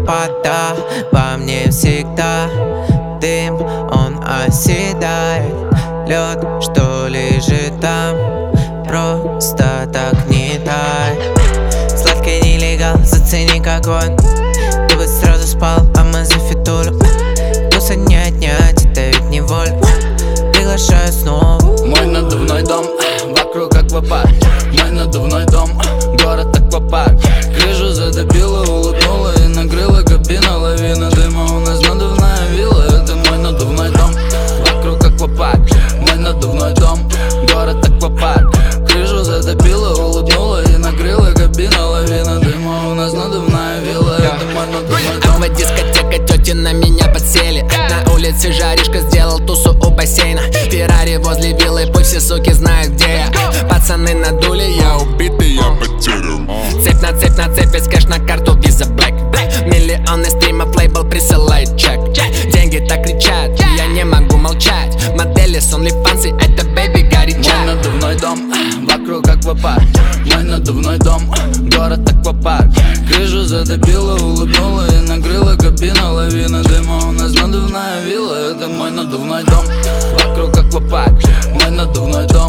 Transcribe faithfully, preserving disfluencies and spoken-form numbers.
вода во мне всегда. Дым, он оседает, лед, что лежит там, просто так не тает. Сладкий нелегал, зацени как он. Ты бы сразу спал, а мы за фитулю. Туса не отнять, это ведь не воля. Приглашаю снова. Мой надувной дом, вокруг аквапарк. Мой надувной дом, город аквапарк. Крышу затопило, улыбнула и накрыла кабина. Лавина дыма, у нас надувная вилла. Это мой надувной дом, вокруг аквапарк. Мой надувной дом, город аквапарк. Крышу затопило, улыбнула и накрыла кабина. Лавина дыма, у нас надувная вилла. Это мой надувной дом. Аквадискотека, тети на меня подсели. На улице жаришка, сделал тусу у бассейна. Феррари возле виллы, пусть все суки знают, где я. Пацаны надули, я убитый, я потерян. Цепь на цепь на цепь, весь кэш на карту Visa Black. Миллионы стримов, лейбл присылает чек. Деньги так кричат, я не могу молчать. Модели с OnlyFans, это бэйби горяча. Мой надувной дом, вокруг аквапарк. Мой надувной дом, город аквапарк. Крышу затопило, улыбнула и накрыла кабина. Лавина дыма, у нас надувная вилла. Это мой надувной дом, вокруг аквапарк. Мой надувной дом.